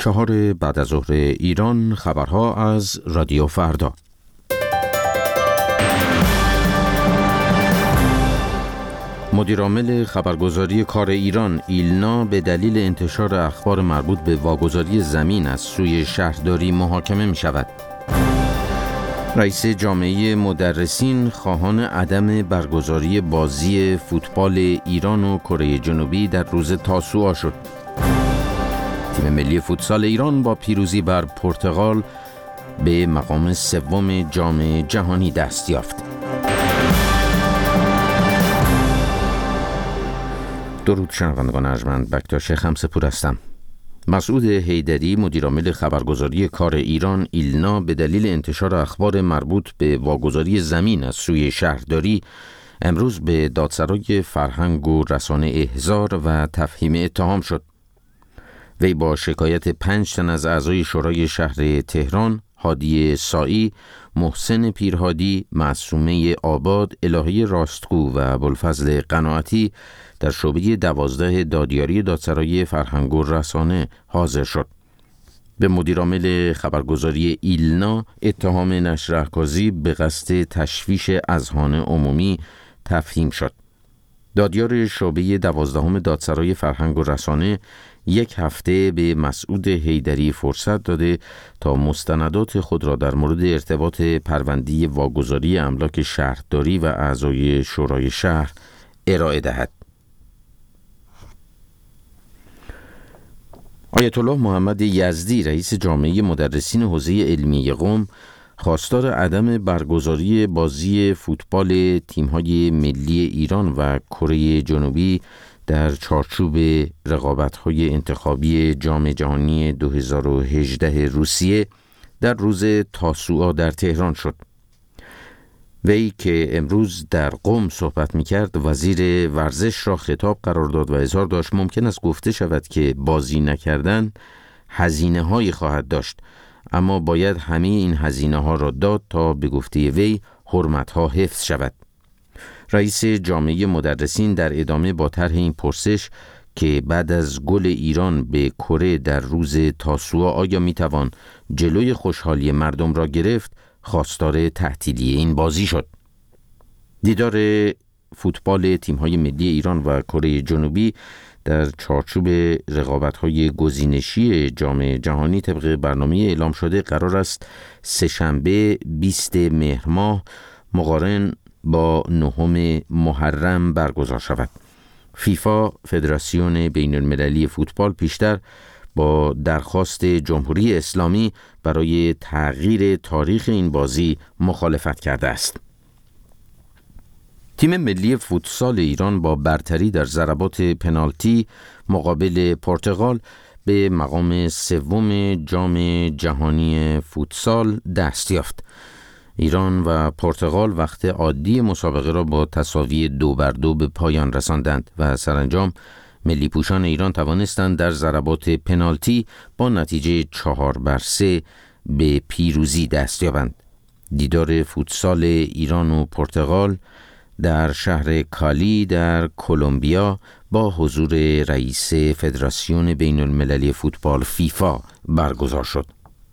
4 بعد از ظهر ایران، خبرها از رادیو فردا. مدیرعامل خبرگزاری کار ایران ایلنا به دلیل انتشار اخبار مربوط به واگذاری زمین از سوی شهرداری محاکمه می شود. رئیس جامعه مدرسین خواهان عدم برگزاری بازی فوتبال ایران و کره جنوبی در روز تاسوعا شد. تیم ملی فوتسال ایران با پیروزی بر پرتغال به مقام سوم جام جهانی دست یافت. درود شنوندگان ارجمند، بکتاش خمسه‌پور هستم. مسعود حیدری، مدیرعامل خبرگزاری کار ایران ایلنا، به دلیل انتشار اخبار مربوط به واگذاری زمین از سوی شهرداری امروز به دادسرای فرهنگ و رسانه احضار و تفهیم اتهام شد. وی با شکایت 5 تن از اعضای شورای شهر تهران، هادی سائی، محسن پیرهادی، معصومه آباد، الهه راستگو و ابوالفضل قناعتی در شعبه 12 دادیاری دادسرای فرهنگ و رسانه حاضر شد. به مدیرعامل خبرگزاری ایلنا اتهام نشر احکازی به قصد تشویش اذهان عمومی تفهیم شد. دادیار شعبه 12 دادسرای فرهنگ و رسانه 1 هفته به مسعود حیدری فرصت داده تا مستندات خود را در مورد ارتباط پرونده واگذاری املاک شهرداری و اعضای شورای شهر ارائه دهد. آیت الله محمد یزدی، رئیس جامعه مدرسین حوزه علمی قم، خواستار عدم برگزاری بازی فوتبال تیم‌های ملی ایران و کره جنوبی در چارچوب رقابت‌های انتخابی جام جهانی 2018 روسیه در روز تاسوعا در تهران شد. وی که امروز در قم صحبت می‌کرد، وزیر ورزش را خطاب قرار داد و اظهار داشت ممکن است گفته شود که بازی نکردن هزینه‌هایی خواهد داشت، اما باید همه این هزینه‌ها را داد تا به گفته وی حرمت‌ها حفظ شود. رئیس جامعه مدرسین در ادامه با طرح این پرسش که بعد از گل ایران به کره در روز تاسوعا آیا میتوان جلوی خوشحالی مردم را گرفت، خواستار تعطیلی این بازی شد. دیدار فوتبال تیم‌های ملی ایران و کره جنوبی در چارچوب رقابت‌های گزینشی جام جهانی طبق برنامه اعلام شده قرار است سه‌شنبه 20 مهر ماه مقارن با 9 محرم برگزار شود. فیفا، فدراسیون بین المللی فوتبال، پیشتر با درخواست جمهوری اسلامی برای تغییر تاریخ این بازی مخالفت کرده است. تیم ملی فوتسال ایران با برتری در ضربات پنالتی مقابل پرتغال به مقام سوم جام جهانی فوتسال دست یافت. ایران و پرتغال وقت عادی مسابقه را با تساوی 2-2 به پایان رساندند و سرانجام ملی پوشان ایران توانستند در ضربات پنالتی با نتیجه 4-3 به پیروزی دست یابند. دیدار فوتسال ایران و پرتغال در شهر کالی در کلمبیا با حضور رئیس فدراسیون بین المللی فوتبال فیفا برگزار شد.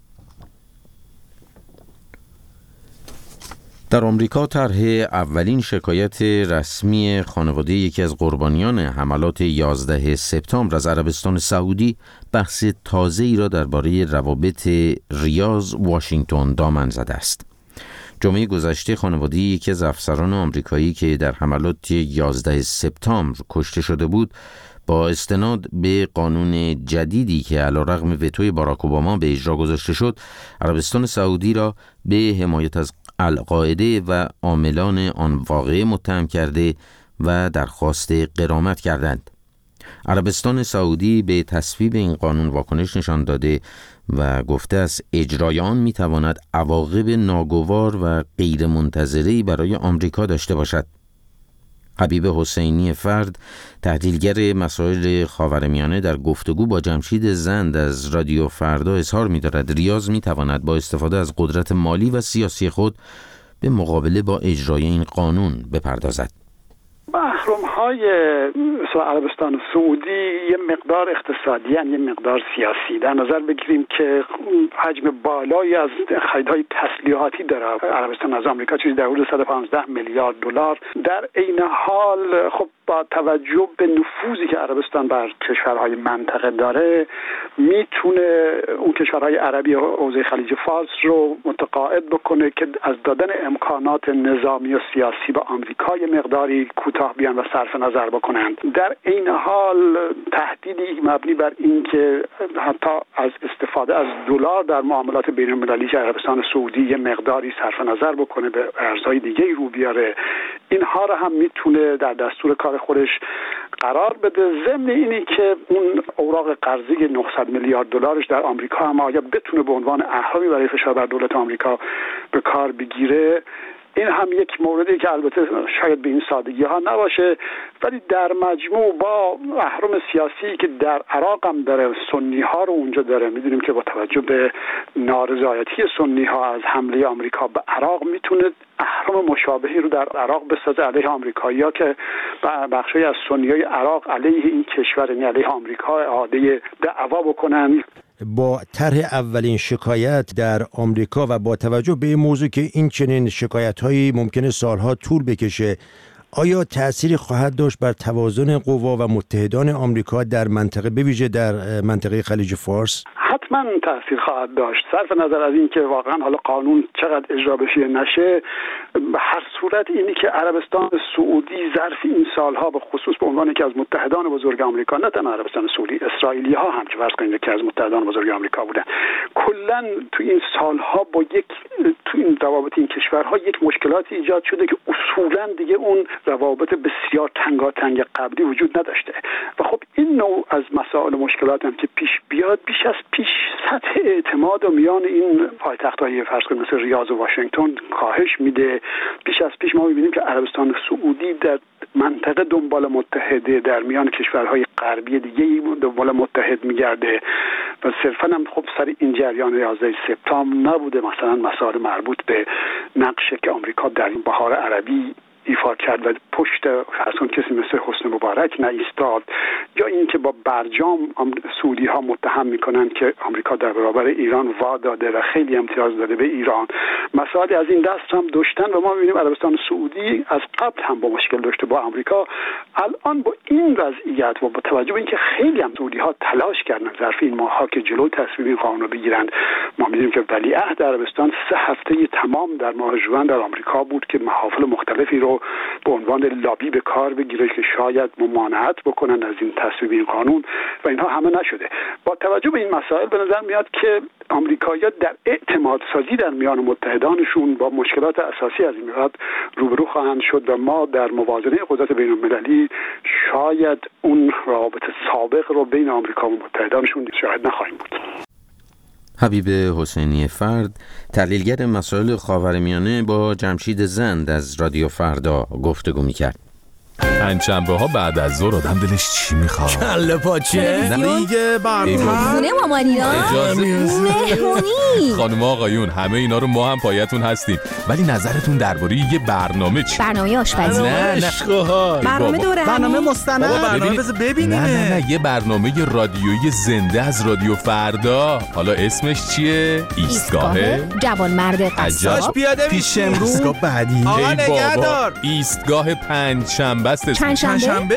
در آمریکا طرح اولین شکایت رسمی خانواده یکی از قربانیان حملات 11 سپتامبر از عربستان سعودی بحث تازه‌ای را درباره روابط ریاض واشنگتن دامن زده است. جمعه گذشته خانواده یکی از افسران آمریکایی که در حملات 11 سپتامبر کشته شده بود با استناد به قانون جدیدی که علیرغم وتوی باراک اوباما به اجرا گذاشته شد، عربستان سعودی را به حمایت از القاعده و عاملان آن واقعه متهم کرده و درخواست غرامت کردند. عربستان سعودی به تصویب این قانون واکنش نشان داده و گفته است اجرای آن میتواند عواقب ناگوار و غیر منتظره‌ای برای آمریکا داشته باشد. حبیب حسینی فرد، تحلیلگر مسائل خاورمیانه، در گفتگو با جمشید زند از رادیو فردا اظهار می‌دارد ریاض می‌تواند با استفاده از قدرت مالی و سیاسی خود به مقابله با اجرای این قانون بپردازد. محروم‌های عربستان سعودی یه مقدار اقتصادی یه مقدار سیاسی. در نظر بگیریم که حجم بالایی از خریدهای تسلیحاتی داره عربستان از آمریکا، چیزی در حدود 115 میلیارد دلار. در عین حال خب با توجه به نفوذی که عربستان بر کشورهای منطقه داره میتونه اون کشورهای عربی حوزه خلیج فارس رو متقاعد بکنه که از دادن امکانات نظامی و سیاسی به آمریکا یه مقداری کوتاه بیان و صرف نظر بکنند. در عین حال تهدیدی مبنی بر این که حتی از استفاده از دلار در معاملات بین المللی که عربستان سعودی یه مقداری صرف نظر بکنه به ارزهای دیگه رو بیاره، اینها رو هم میتونه در دستور کار خودش قرار بده. ضمن اینی که اون اوراق قرضی 900 میلیارد دلارش در آمریکا هم آیا بتونه به عنوان اهرامی برای فشار بر دولت آمریکا به کار بگیره، این هم یک موردی که البته شاید به این سادگی ها نباشه، ولی در مجموع با اهرم سیاسی که در عراق هم داره، سنی ها رو اونجا داره، میدونیم که با توجه به نارضایتی سنی ها از حمله آمریکا به عراق میتونه اهرم مشابهی رو در عراق بسازه علیه آمریکایی‌ها که بخشی از سنیای عراق علیه این کشور، یعنی علیه آمریکا اعاده دعوا بکنن. با طرح اولین شکایت در آمریکا و با توجه به این موضوع که این چنین شکایت‌هایی ممکنه سالها طول بکشه، آیا تأثیری خواهد داشت بر توازن قوا و متحدان آمریکا در منطقه، به ویژه در منطقه خلیج فارس؟ حتما تأثیر خواهد داشت. صرف نظر از این که واقعا حالا قانون چقدر اجرا بشه نشه، به هر صورت اینی که عربستان سعودی ظرف این سالها به خصوص به عنوان یکی از متحدان بزرگ آمریکا، نه تنها عربستان سعودی، اسرائیلی ها هم که فرض کنید یکی از متحدان بزرگ آمریکا بودن، کلا تو این سالها با تو این روابط این کشورها یک مشکلاتی ایجاد شده که اصولا دیگه اون روابط بسیار تنگاتنگ قبلی وجود نداشته و خب این نوع از مسائل و مشکلات هم که پیش بیاد بیش از پیش سطح اعتماد و میان این پایتخت‌های فرض کنید مثل ریاض و واشنگتن کاهش میده. بیش از پیش ما می‌بینیم که عربستان سعودی در منطقه دنبال متحده، در میان کشورهای غربی دیگه دنبال متحد میگرده و صرفاً هم خب سر این جریان 11 سپتامبر نبوده مثلا مسائل مربوط به نقشی که آمریکا در این بهار عربی ایفا کرد و پشت فرسون کسی مثل حسنی مبارک نایستاد، یا اینکه با برجام سعودی ها متهم میکنن که آمریکا در برابر ایران وا داده و خیلی امتیاز داده به ایران. مسائل از این دست هم داشتن و ما میبینیم عربستان سعودی از قبل هم با مشکل داشته با آمریکا. الان با این وضعیت و با توجه به اینکه خیلی هم سعودی ها تلاش کردن ظرف این ماه‌ها که جلو تصویب این قانون رو بگیرن، ما می‌بینیم که ولیعهد عربستان 3 هفته تمام در ماه ژوئن در آمریکا بود که محافل مختلفی رو به عنوان لابی به کار بگیره که شاید ممانعت بکنن از این تصویب این قانون و اینها همه نشده. با توجه به این مسائل به نظر میاد که آمریکایی‌ها در اعتماد سازی در میان متحدانشون با مشکلات اساسی از این میاد روبرو خواهند شد و ما در موازنه قدرت بین‌المللی شاید اون روابط سابق رو بین آمریکا و متحدانشون شاید نخواهیم بود. حبیب حسینی فرد، تحلیلگر مسائل خاورمیانه، با جمشید زند از رادیو فردا گفتگو می‌کرد. پنجشنبه ها بعد از ظهر آدم دلش چی میخواد؟ کله پاچه، دیگه برنامه، خونه مامانینا، مهمونی. خانم آقایون همه اینا رو ما هم پایتون هستیم، ولی نظرتون درباره یه برنامه چی؟ برنامه آشپزی، برنامه دوره، برنامه مستند، برنامه ببینیم. نه یه برنامه رادیویی زنده از رادیو فردا. حالا اسمش چیه؟ ایستگاه جوانمرد قصاب. پیاده پیش امروز ایستگاه بعدی. آقا نگهدار. ایستگاه پنجشنبه است. پنجشنبه؟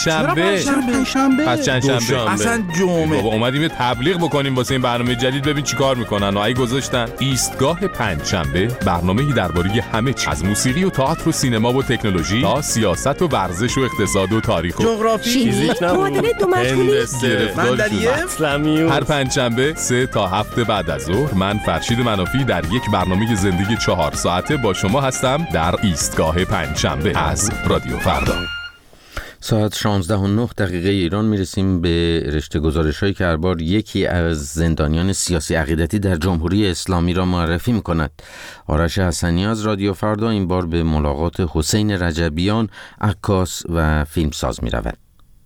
پس چندشنبه؟ اصلا جمعه. بابا اومدیم یه تبلیغ بکنیم واسه این برنامه جدید، ببین چیکار میکنن. و ای گذاشتن ایستگاه پنجشنبه، برنامه‌ای درباره همه چیز، از موسیقی و تئاتر و سینما و تکنولوژی تا سیاست و ورزش و اقتصاد و تاریخ و جغرافی، فیزیک، معادله دو مجهولی، مندلیه. هر پنجشنبه 3 تا 7 بعد از ظهر من فرشید منافی در یک برنامه زندگی 4 ساعته با شما هستم در ایستگاه پنجشنبه از رادیو فردا. ساعت 16:09 ایران میرسیم به رشته گزارش‌هایی که هر بار یکی از زندانیان سیاسی عقیدتی در جمهوری اسلامی را معرفی می‌کند. آرش حسنی از رادیو فردا این بار به ملاقات حسین رجبیان، عکاس و فیلمساز می‌رود.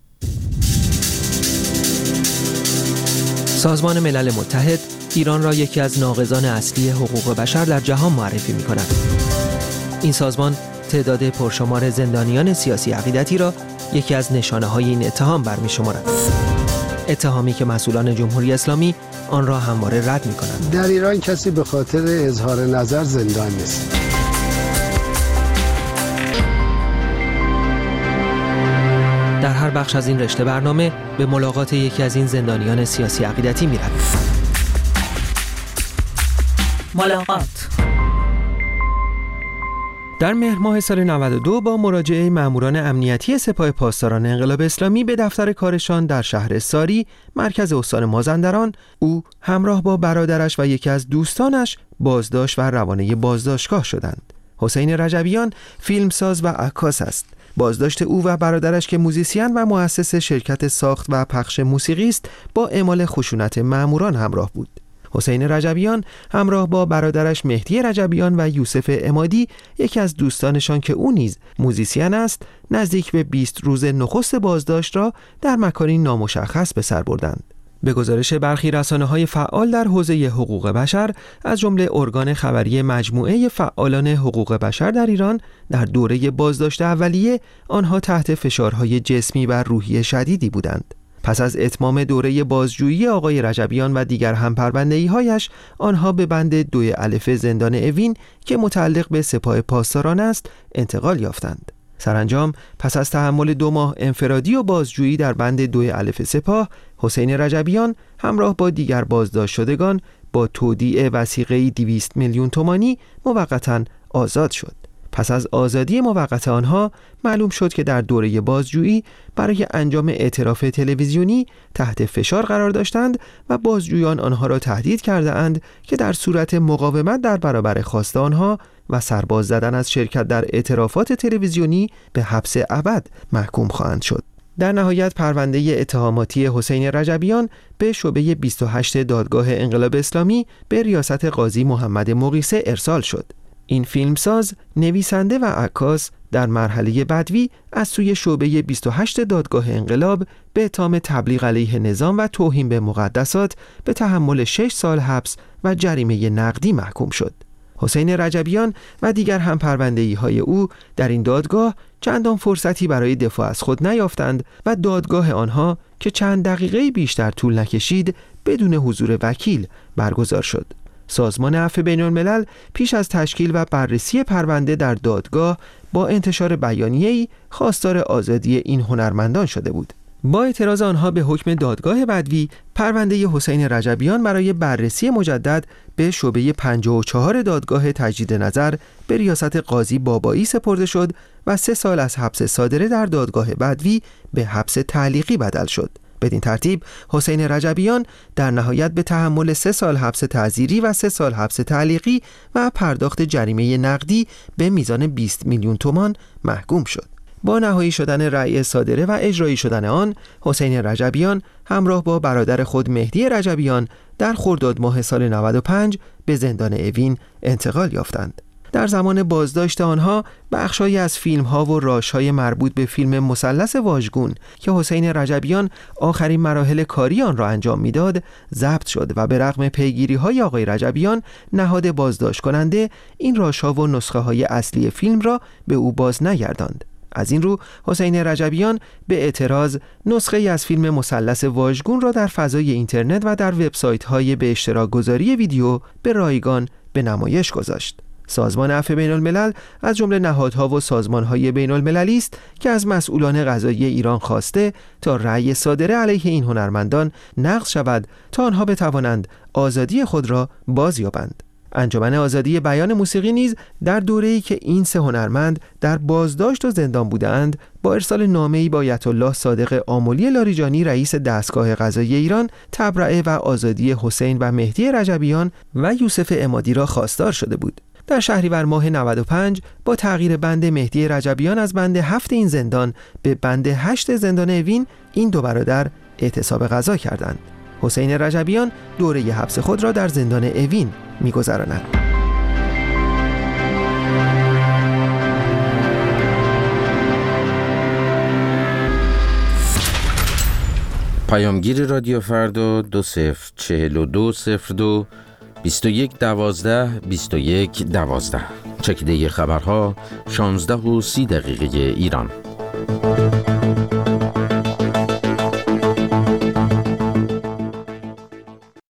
سازمان ملل متحد ایران را یکی از ناقضان اصلی حقوق بشر در جهان معرفی می‌کند. این سازمان تعداد پرشمار زندانیان سیاسی عقیدتی را یکی از نشانه‌های این اتهام برمی‌شمارند. اتهامی که مسئولان جمهوری اسلامی آن را همواره رد می‌کنند. در ایران کسی به خاطر اظهار نظر زندان نیست. در هر بخش از این رشته برنامه به ملاقات یکی از این زندانیان سیاسی عقیدتی می‌رویم. ملاقات. در مهر ماه سال 92 با مراجعه ماموران امنیتی سپاه پاسداران انقلاب اسلامی به دفتر کارشان در شهر ساری، مرکز استان مازندران، او همراه با برادرش و یکی از دوستانش بازداشت و روانه بازداشتگاه شدند. حسین رجبیان فیلمساز و عکاس است. بازداشت او و برادرش که موزیسین و مؤسس شرکت ساخت و پخش موسیقی است با اعمال خشونت ماموران همراه بود. حسین رجبیان همراه با برادرش مهدی رجبیان و یوسف عمادی، یکی از دوستانشان که او نیز موزیسین است، نزدیک به 20 روز نخست بازداشت را در مکانی نامشخص به سر بردند. به گزارش برخی رسانه‌های فعال در حوزه حقوق بشر، از جمله ارگان خبری مجموعه فعالان حقوق بشر در ایران، در دوره بازداشت اولیه آنها تحت فشارهای جسمی و روحی شدیدی بودند. پس از اتمام دوره بازجویی آقای رجبیان و دیگر همپرونده‌ای‌هایش، آنها به بند 2 الف زندان اوین که متعلق به سپاه پاسداران است انتقال یافتند. سرانجام پس از تحمل 2 ماه انفرادی و بازجویی در بند 2 الف سپاه، حسین رجبیان همراه با دیگر بازداشت شدگان با تودیع وثیقه‌ای 200 میلیون تومانی موقتاً آزاد شد. پس از آزادی موقت آنها معلوم شد که در دوره بازجویی برای انجام اعتراف تلویزیونی تحت فشار قرار داشتند و بازجویان آنها را تهدید کرده اند که در صورت مقاومت در برابر خواست آنها و سرباز زدن از شرکت در اعترافات تلویزیونی به حبس ابد محکوم خواهند شد. در نهایت پرونده اتهاماتی حسین رجبیان به شعبه 28 دادگاه انقلاب اسلامی به ریاست قاضی محمد مقیسه ارسال شد. این فیلمساز، نویسنده و عکاس در مرحله بدوی از سوی شعبه 28 دادگاه انقلاب به اتهام تبلیغ علیه نظام و توهین به مقدسات به تحمل 6 سال حبس و جریمه نقدی محکوم شد. حسین رجبیان و دیگر همپرونده‌ای‌های او در این دادگاه چندان فرصتی برای دفاع از خود نیافتند و دادگاه آنها که چند دقیقه بیشتر طول نکشید بدون حضور وکیل برگزار شد. سازمان عفو بین‌الملل پیش از تشکیل و بررسی پرونده در دادگاه با انتشار بیانیه‌ای خواستار آزادی این هنرمندان شده بود. با اعتراض آنها به حکم دادگاه بدوی، پرونده حسین رجبیان برای بررسی مجدد به شعبه 54 دادگاه تجدید نظر به ریاست قاضی بابایی سپرده شد و 3 سال از حبس صادره در دادگاه بدوی به حبس تعلیقی بدل شد. بدین ترتیب حسین رجبیان در نهایت به تحمل 3 سال حبس تعزیری و 3 سال حبس تعلیقی و پرداخت جریمه نقدی به میزان 20 میلیون تومان محکوم شد. با نهایی شدن رأی صادره و اجرایی شدن آن، حسین رجبیان همراه با برادر خود مهدی رجبیان در خرداد ماه سال 95 به زندان اوین انتقال یافتند. در زمان بازداشت آنها بخشایی از فیلم‌ها و راش‌های مربوط به فیلم مثلث واژگون که حسین رجبیان آخرین مراحل کاری آن را انجام می‌داد ضبط شد و به رغم پیگیری‌های آقای رجبیان، نهاد بازداشت کننده این راش‌ها و نسخه‌های اصلی فیلم را به او باز نگرداند. از این رو حسین رجبیان به اعتراض نسخه‌ای از فیلم مثلث واژگون را در فضای اینترنت و در وبسایت‌های به اشتراک گذاری ویدیو به رایگان به نمایش گذاشت. سازمان عفو بین‌الملل از جمله نهادها و سازمان‌های بین‌المللی است که از مسئولان قضایی ایران خواسته تا رأی صادره علیه این هنرمندان نقض شود تا آنها بتوانند آزادی خود را بازیابند. انجمن آزادی بیان موسیقی نیز در دوره‌ای که این 3 هنرمند در بازداشت و زندان بودند، با ارسال نامه‌ای با آیت الله صادق آملی لاریجانی رئیس دستگاه قضایی ایران تبرئه و آزادی حسین و مهدی رجبیان و یوسف عمادی را خواستار شده بود. در شهریور ماه 95 با تغییر بند مهدی رجبیان از بند 7 این زندان به بند 8 زندان اوین، این 2 برادر اعتصاب قضا کردند. حسین رجبیان دوره حبس خود را در زندان اوین می‌گذراند. پیامگیر رادیو فردا 204202 21 12 21 12. چکیده خبرها 16:30 ایران.